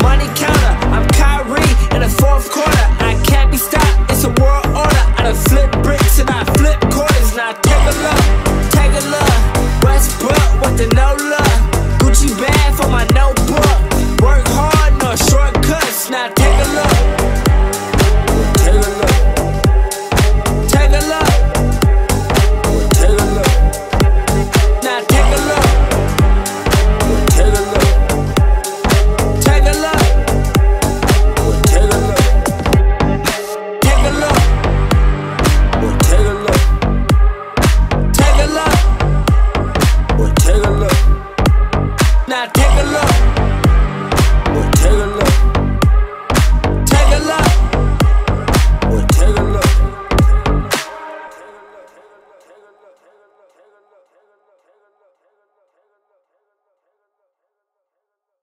money counter. I'm Kyrie in the fourth quarter. I can't be stopped, it's a world order. I done flip bricks and I flip quarters. Now take a look, take a look. Westbrook with the no look. Gucci bag for my notebook.